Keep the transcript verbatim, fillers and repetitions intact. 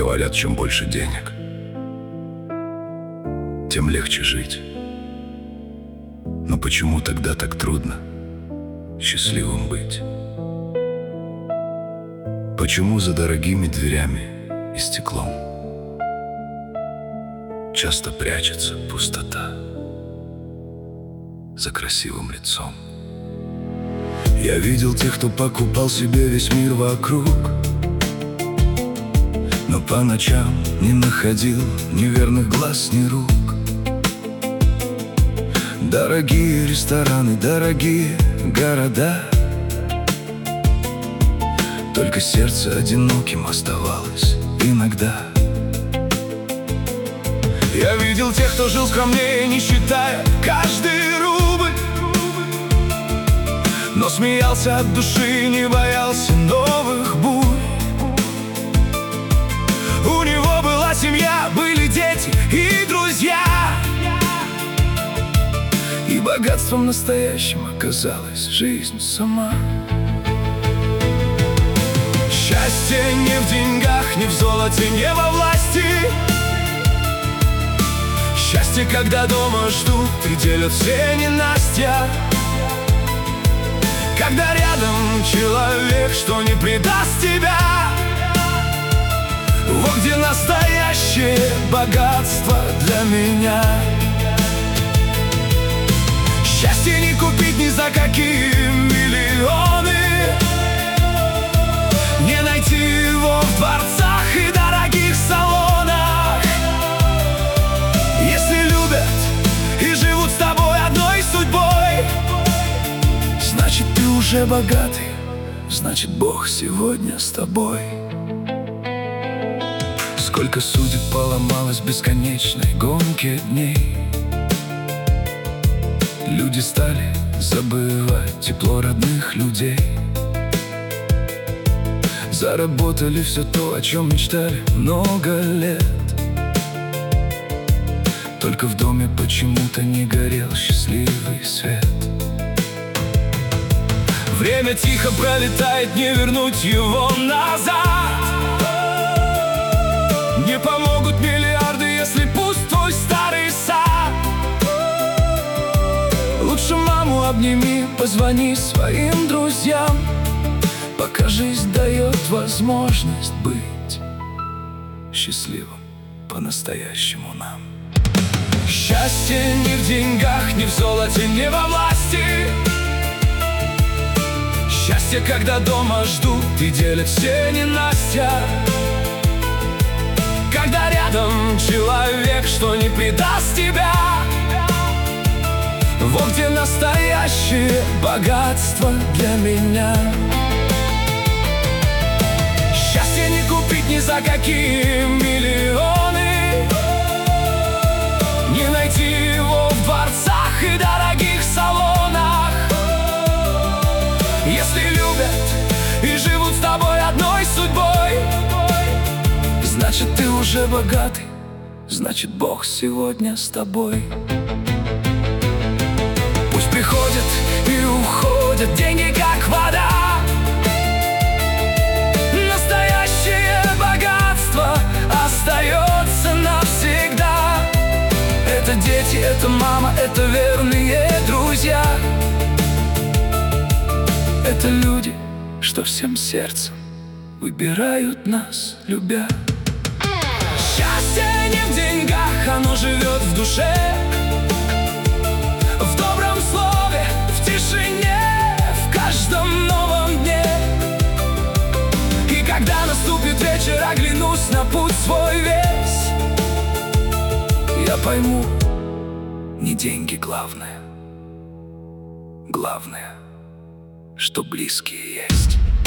Говорят, чем больше денег, тем легче жить. Но почему тогда так трудно счастливым быть? Почему за дорогими дверями и стеклом часто прячется пустота за красивым лицом? Я видел тех, кто покупал себе весь мир вокруг, но по ночам не находил ни верных глаз, ни рук. Дорогие рестораны, дорогие города, только сердце одиноким оставалось иногда. Я видел тех, кто жил скромнее, не считая каждый рубль, но смеялся от души, не боялся новых бурь. У него была семья, были дети и друзья, и богатством настоящим оказалась жизнь сама. Счастье не в деньгах, не в золоте, не во власти. Счастье, когда дома ждут и делят все ненастья, когда рядом человек, что не предаст тебя. Вот где настоящее богатство для меня. Счастье не купить ни за какие миллионы, не найти его в дворцах и дорогих салонах. Если любят и живут с тобой одной судьбой, значит, ты уже богатый, значит, Бог сегодня с тобой. Сколько судеб поломалось в бесконечной гонке дней. Люди стали забывать тепло родных людей. Заработали все то, о чем мечтали много лет. Только в доме почему-то не горел счастливый свет. Время тихо пролетает, не вернуть его назад. Не помогут миллиарды, если пуст твой старый сад. Лучше маму обними, позвони своим друзьям, пока жизнь дает возможность быть счастливым по-настоящему нам. Счастье не в деньгах, не в золоте, не во власти. Счастье, когда дома ждут и делят все ненастья, когда рядом человек, что не предаст тебя. Вот где настоящее богатство для меня. Счастье не купить ни за какие миллионы, не найти его в дворцах и дорогих салонах. Если любят и живут с тобой одной судьбой, значит, ты уже богатый, значит, Бог сегодня с тобой. Пусть приходят и уходят деньги, как вода. Настоящее богатство остается навсегда. Это дети, это мама, это верные друзья. Это люди, что всем сердцем выбирают нас, любя. Счастье не в деньгах, оно живет в душе, в добром слове, в тишине, в каждом новом дне. И когда наступит вечер, оглянусь на путь свой весь, я пойму, не деньги главное, главное, что близкие есть.